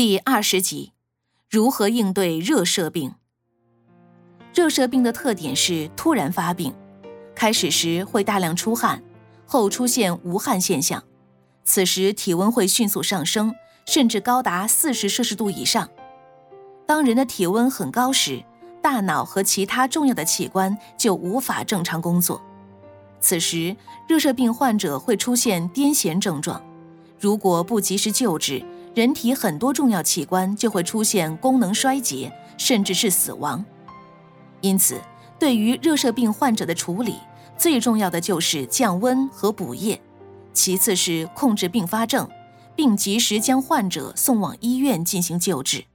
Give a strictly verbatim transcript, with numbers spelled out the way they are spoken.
第二十集，如何应对热射病？热射病的特点是突然发病，开始时会大量出汗，后出现无汗现象，此时体温会迅速上升，甚至高达四十摄氏度以上。当人的体温很高时，大脑和其他重要的器官就无法正常工作。此时，热射病患者会出现癫痫症状，如果不及时救治，人体很多重要器官就会出现功能衰竭，甚至是死亡。因此，对于热射病患者的处理，最重要的就是降温和补液，其次是控制并发症，并及时将患者送往医院进行救治。